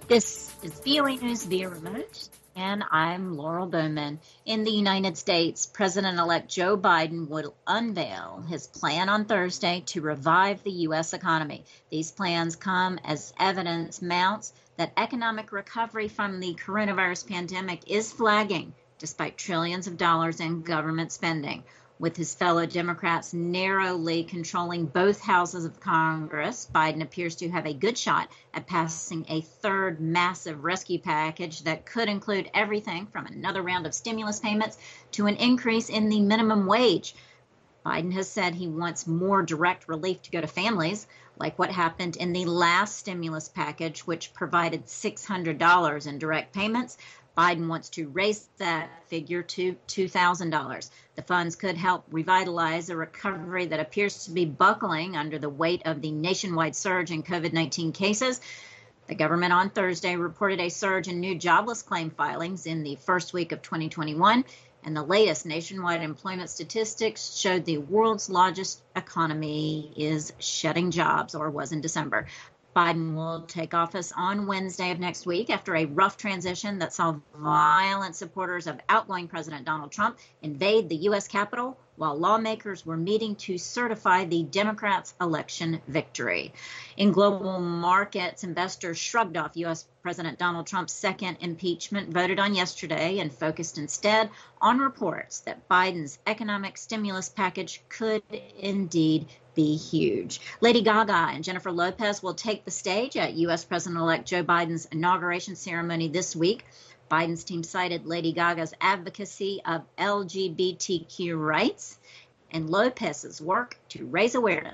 This is VOA News via remote, and I'm Laurel Bowman. In the United States, President-elect Joe Biden will unveil his plan on Thursday to revive the U.S. economy. These plans come as evidence mounts that economic recovery from the coronavirus pandemic is flagging, despite trillions of dollars in government spending. With his fellow Democrats narrowly controlling both houses of Congress, Biden appears to have a good shot at passing a third massive rescue package that could include everything from another round of stimulus payments to an increase in the minimum wage. Biden has said he wants more direct relief to go to families, like what happened in the last stimulus package, which provided $600 in direct payments. Biden wants to raise that figure to $2,000. The funds could help revitalize a recovery that appears to be buckling under the weight of the nationwide surge in COVID-19 cases. The government on Thursday reported a surge in new jobless claim filings in the first week of 2021, and the latest nationwide employment statistics showed the world's largest economy is shedding jobs, or was in December. Biden will take office on Wednesday of next week after a rough transition that saw violent supporters of outgoing President Donald Trump invade the U.S. Capitol while lawmakers were meeting to certify the Democrats' election victory. In global markets, investors shrugged off U.S. President Donald Trump's second impeachment voted on yesterday and focused instead on reports that Biden's economic stimulus package could indeed be huge. Lady Gaga and Jennifer Lopez will take the stage at U.S. President-elect Joe Biden's inauguration ceremony this week. Biden's team cited Lady Gaga's advocacy of LGBTQ rights and Lopez's work to raise awareness